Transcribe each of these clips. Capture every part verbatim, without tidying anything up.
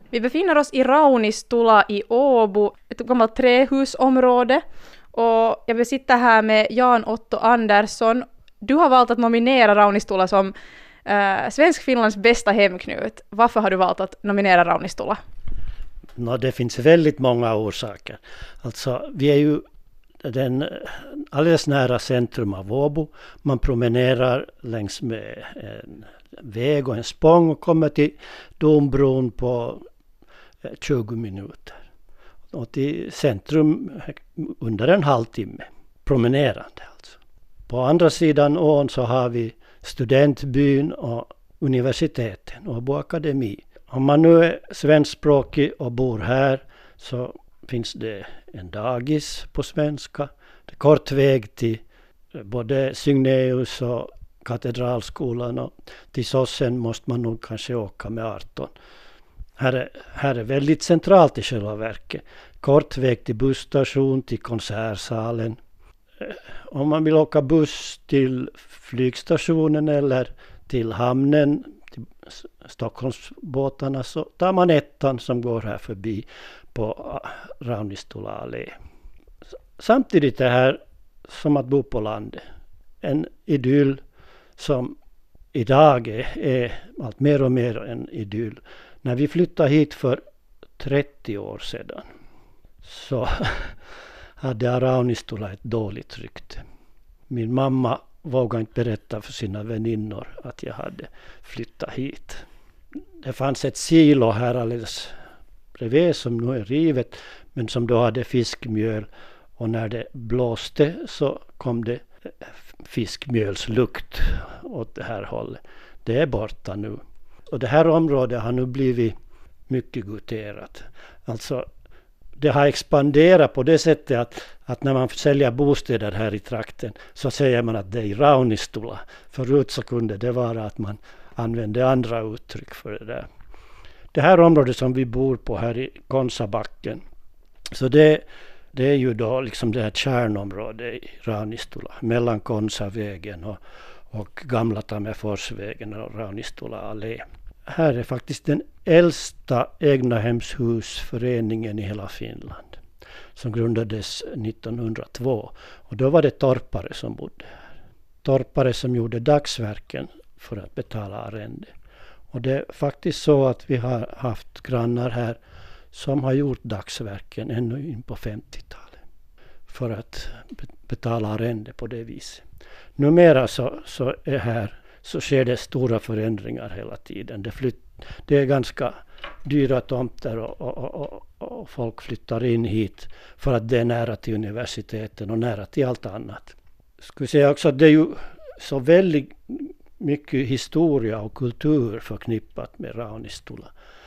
Vi befinner oss i Raunistula i Åbo, ett gammalt trähusområde. Och jag sitter här med Jan Otto Andersson. Du har valt att nominera Raunistula som äh, Svensk-Finlands bästa hemknut. Varför har du valt att nominera Raunistula? No, det finns väldigt många orsaker. Alltså, vi är ju den alldeles nära centrum av Åbo. Man promenerar längs med en väg och en spång och kommer till Dombron på tjugo minuter. Och till centrum under en halvtimme promenerande alltså. På andra sidan ån så har vi studentbyn och universiteten, Åbo akademi. Om man nu är svenskspråkig och bor här så finns det en dagis på svenska. Det är kort väg till både Signeus och Katedralskolan, och till Sossen måste man nog kanske åka med arton. Här är, här är väldigt centralt i själva verket. Kort väg till busstation, till konsertsalen. Om man vill åka buss till flygstationen eller till hamnen, till Stockholmsbåtarna, så tar man ettan som går här förbi på Raunistula allé. Samtidigt är det här som att bo på landet. En idyll som idag är, är allt mer och mer en idyll. När vi flyttade hit för trettio år sedan så hade Raunistula ett dåligt rykte. Min mamma vågade inte berätta för sina väninnor att jag hade flyttat hit. Det fanns ett silo här alldeles bredvid som nu är rivet, men som då hade fiskmjöl, och när det blåste så kom det fiskmjölslukt åt det här hållet. Det är borta nu. Och det här området har nu blivit mycket guterat. Alltså det har expanderat på det sättet att, att när man säljer bostäder här i trakten så säger man att det är i Raunistula. Förut så kunde det vara att man använde andra uttryck för det där. Det här området som vi bor på här i Konsabacken, så det, det är ju då liksom det här kärnområdet i Raunistula mellan Konsavägen och, och Gamla Tammerforsvägen och Raunistula allé. Här är faktiskt den äldsta egnahemshusföreningen i hela Finland, som grundades nittonhundratvå. Och då var det torpare som bodde här. Torpare som gjorde dagsverken för att betala arrende. Och det är faktiskt så att vi har haft grannar här som har gjort dagsverken ännu in på femtiotalet för att betala arrende på det viset. Numera så, så är här så sker det stora förändringar hela tiden. Det, flytt, det är ganska dyra tomter och, och, och, och folk flyttar in hit för att det är nära till universiteten och nära till allt annat. Jag skulle säga också att det är ju så väldigt mycket historia och kultur förknippat med Raunistula.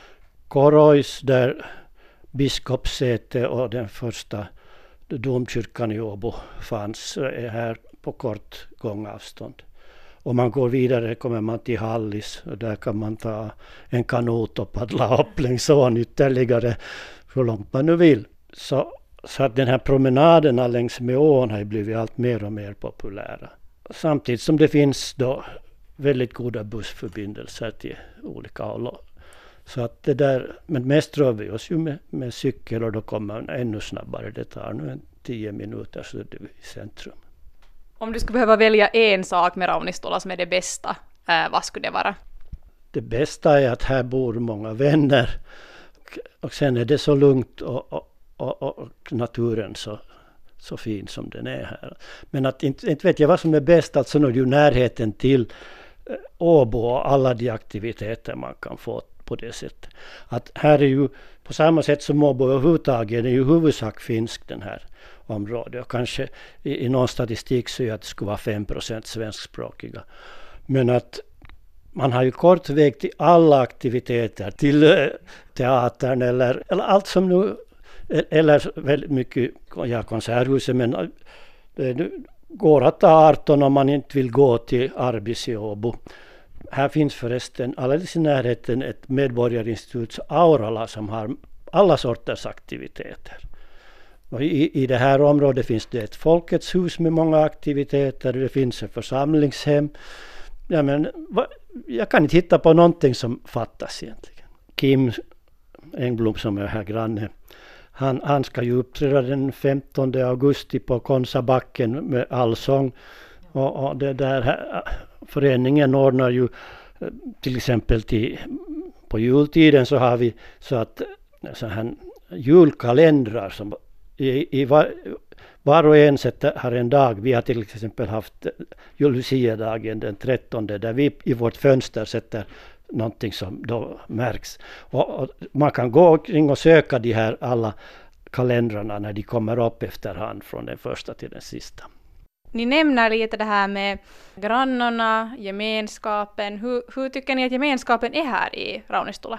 Korois, där biskopssäte och den första domkyrkan i Åbo fanns, är här på kort gångavstånd. Om man går vidare kommer man till Hallis, och där kan man ta en kanot och paddla upp längs ån ytterligare hur långt man nu vill. Så, så att den här promenaderna längs med ån har blivit allt mer och mer populära. Samtidigt som det finns då väldigt goda bussförbindelser till olika håll. Så att det där, men mest rör vi oss ju med, med cykel, och då kommer man ännu snabbare. Det tar nu en tio minuter så är det i centrum. Om du skulle behöva välja en sak med Raunistula som är det bästa, eh, vad skulle det vara? Det bästa är att här bor många vänner, och, och sen är det så lugnt och, och, och, och naturen så, så fin som den är här. Men att inte, inte vet jag vad som är bäst, alltså nu är det ju närheten till eh, Åbo och alla de aktiviteter man kan få på det sättet. Att här är ju på samma sätt som Åbo överhuvudtaget är ju huvudsak finsk den här området, och kanske i, i någon statistik så är att det skulle vara fem procent svenskspråkiga. Men att man har ju kort väg till alla aktiviteter, till äh, teatern eller, eller allt som nu, eller väldigt mycket, ja, konserthuset, men det går att ta arton om man inte vill gå till Arbis i Åbo. Här finns förresten alldeles i närheten ett medborgarinstitut, Aurala, som har alla sorters aktiviteter. Och i, I det här området finns det ett Folkets hus med många aktiviteter, det finns ett församlingshem. Ja, men, va, jag kan inte hitta på någonting som fattas egentligen. Kim Engblom som är här granne. Han, han ska ju uppträda den femtonde augusti på Konsabacken med allsång. Och, och det där här, föreningen ordnar ju till exempel till, på jultiden så har vi så att så här julkalendrar som i, i var, var och en sätter, har en dag. Vi har till exempel haft Lucia-dagen den trettonde där vi i vårt fönster sätter någonting som då märks. Och, och man kan gå kring och söka de här alla kalendrarna när de kommer upp efterhand från den första till den sista. Ni nämner lite det här med grannarna, gemenskapen. Hur, hur tycker ni att gemenskapen är här i Raunistula?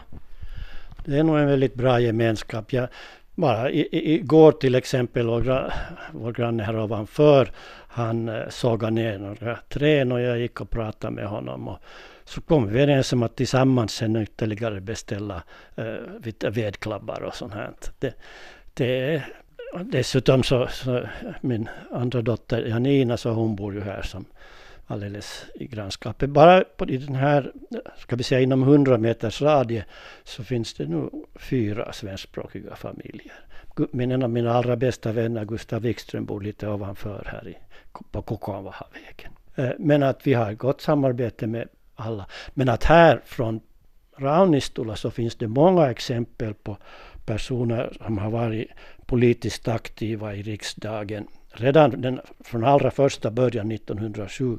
Det är nog en väldigt bra gemenskap. Jag, bara i, i, igår till exempel, vår, vår granne här ovanför, han eh, sågade ner några träd och jag gick och pratade med honom. Och så kom vi överens om att tillsammans sen ytterligare beställa eh, vedklabbar och sånt här. Det, det, dessutom så, så min andra dotter Janina, så hon bor ju här som alldeles i grannskapet. Bara på den här, ska vi säga inom hundra meters radie, så finns det nu fyra svenskspråkiga familjer. Men en av mina allra bästa vänner, Gustav Wikström, bor lite ovanför här i, på Kokonvahavägen. Men att vi har ett gott samarbete med alla. Men att här från Raunistula så finns det många exempel på personer som har varit politiskt aktiva i riksdagen redan den, från allra första början nittonhundrasju.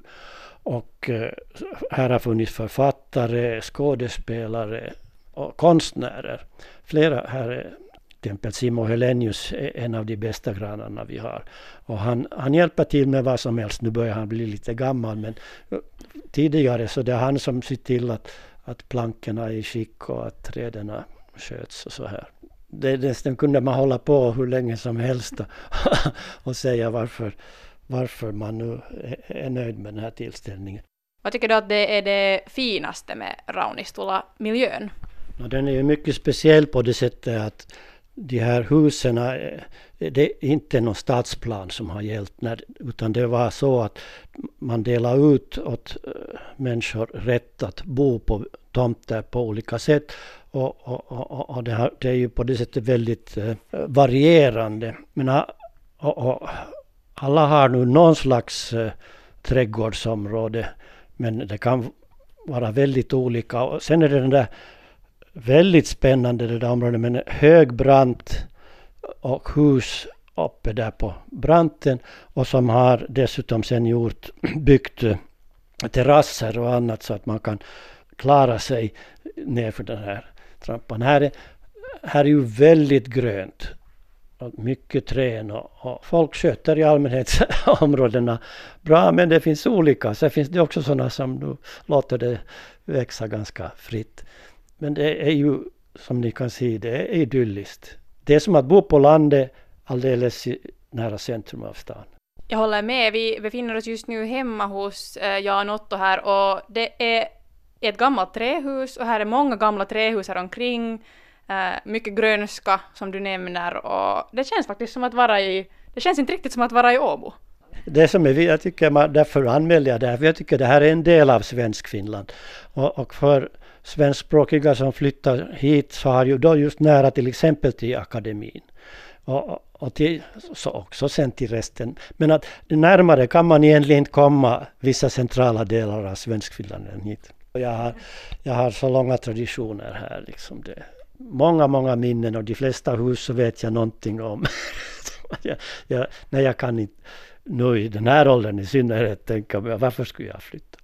Och eh, här har funnits författare, skådespelare och konstnärer. Flera här är till exempel Simo Helenius är en av de bästa grannarna vi har. Och han, han hjälper till med vad som helst. Nu börjar han bli lite gammal, men tidigare så det är han som ser till att, att plankorna är i skick och att träden sköts och så här. Det, det kunde man hålla på hur länge som helst och, och säga varför, varför man nu är nöjd med den här tillställningen. Vad tycker du att det är det finaste med Raunistula miljön? Ja, den är ju mycket speciell på det sättet att de här husen, det är inte någon stadsplan som har gällt, när, utan det var så att man delade ut åt människor rätt att bo på tomter på olika sätt. Och, och, och, och det, här, det är ju på det sättet väldigt eh, varierande. Men och, och, alla har nu någon slags eh, trädgårdsområde, men det kan vara väldigt olika. Och sen är det den där väldigt spännande det där området med en hög brant och hus uppe där på branten, och som har dessutom sen gjort byggt terrasser och annat så att man kan klara sig ner för den här trappan. Här är, här är ju väldigt grönt. Mycket trän och, och folk sköter i allmänhet områdena bra, men det finns olika. Så finns det också sådana som du låter det växa ganska fritt. Men det är ju, som ni kan se, det är idylliskt. Det är som att bo på landet alldeles nära centrum av stan. Jag håller med. Vi befinner oss just nu hemma hos eh, Jan Otto här, och det är ett gammalt trähus, och här är många gamla trähus här omkring. Uh, mycket grönska som du nämner, och det känns faktiskt som att vara i, det känns inte riktigt som att vara i Åbo. Det som är, jag tycker man, därför anmäler jag det här, för jag tycker det här är en del av svensk Finland. Och, och för svenskspråkiga som flyttar hit så har ju då just nära till exempel till akademin. Och, och till, så också sen till resten. Men att närmare kan man egentligen inte komma vissa centrala delar av svensk Finland än hit. Jag har, jag har så långa traditioner här. Liksom det. Många, många minnen, och de flesta hus så vet jag någonting om. jag, jag, nej, jag kan inte nu i den här åldern i synnerhet tänka mig varför skulle jag flytta.